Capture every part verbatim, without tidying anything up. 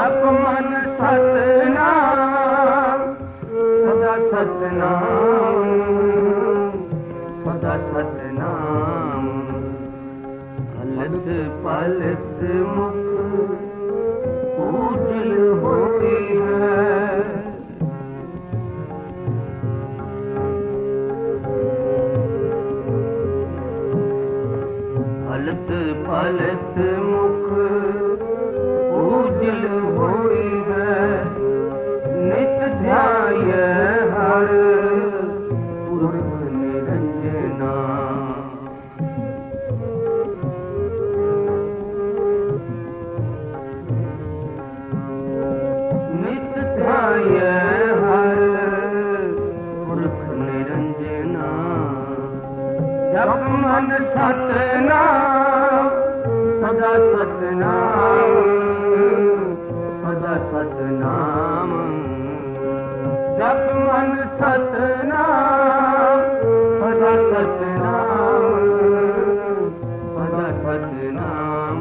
जप मन सतनाम सदा सतनाम सदा सतनाम हलत पलत मुख उजल होती है हलत पलत मुख उजल होई है नित ध्याय हर पुरख निरंजना नित ध्याय हर पुरख निरंजना जप मन सतनाम सदा सतनाम सदा सतनाम जप मन सतनाम सदा सतनाम सदा सतनाम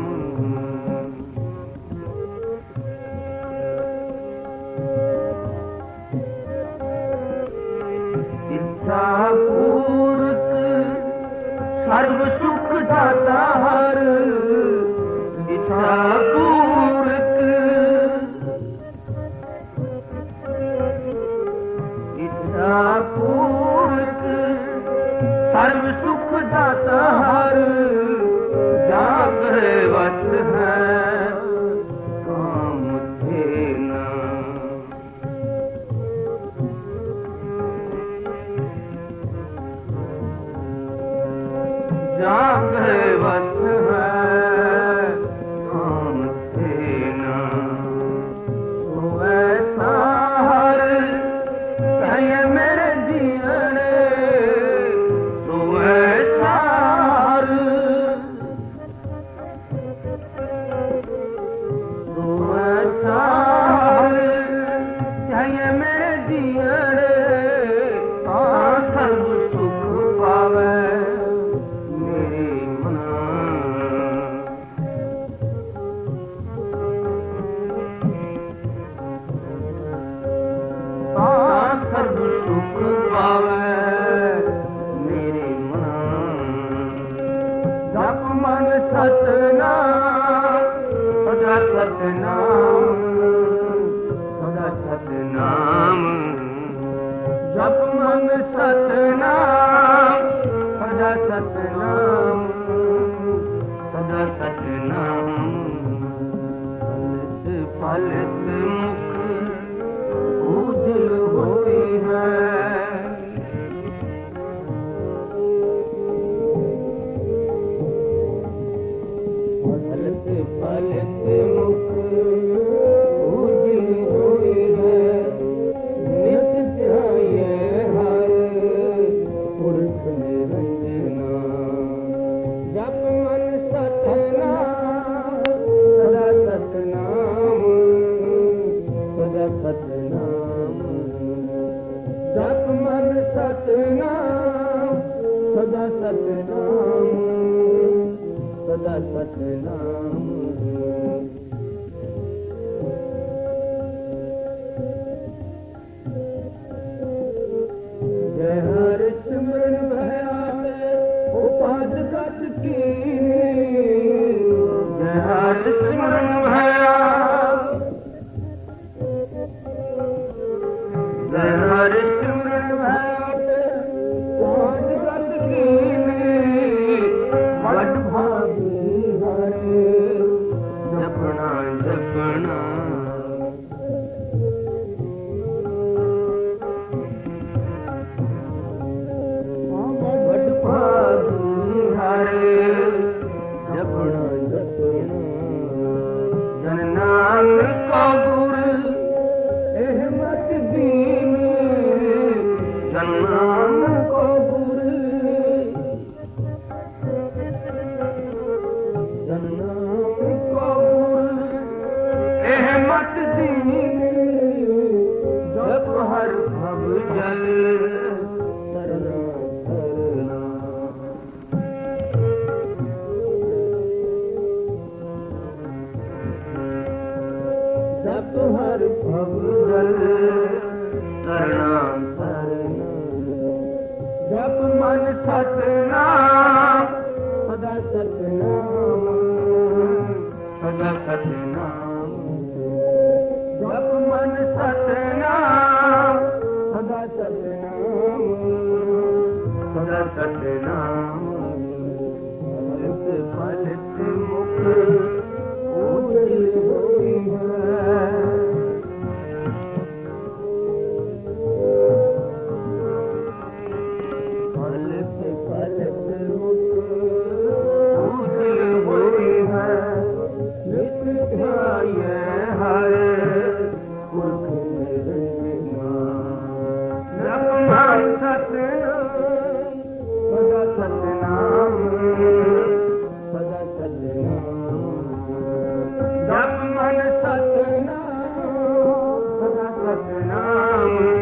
इच्छा पूर्त सर्व सुख दाता हर इच्छा पूर्त इच्छा पूर्त सर्व सुख दाता हर जागे वस है काम थे न जागे वस है काम थे न तो ऐसा हर कहे मेरे जीने तो ऐसा हर तो ऐसा हर कहे मेरे जीने सर्व सुख पावे सर्व सुख पावे मेरे मन जप मन सतनाम सदा सतनाम सदा सतनाम जप मन सतनाम सदा सतनाम सदा सतनाम फलत फलत मुख उजल होती है फलत फलत मुख उजल होती है नित ध्याय हर पुरख निरंजना जप मन सतनाम सदा सतनाम सदा सतनाम जप मन सतनाम सदा सतनाम सदा सतनाम जय हर सिमरन भया उपाध गत की जय हर सिमरन भया जय हर सिमरन उपाध गत की बड़ भागी हरे जपना जपना बड़ भागी हरे जपना जपना जन नानक को गुरु एहमत दीन जन नानक को गुरु जन नानक को गुरु एहमत दीन जप हर भव जल तरना तरना जप हर भवजल प्रणाम शरण जप मन सतनाम सदा सतनाम सदा सतनाम जप मन सतनाम सदा सतनाम सदा सतनाम फलित फलित मुख उजल होई है फलित फलित मुख उजल होई है नित्य ध्याये हरे पुरख निरंजन जप मन सतनाम सदा सतनाम सदा सतनाम जप मन सतनाम सदा सतनाम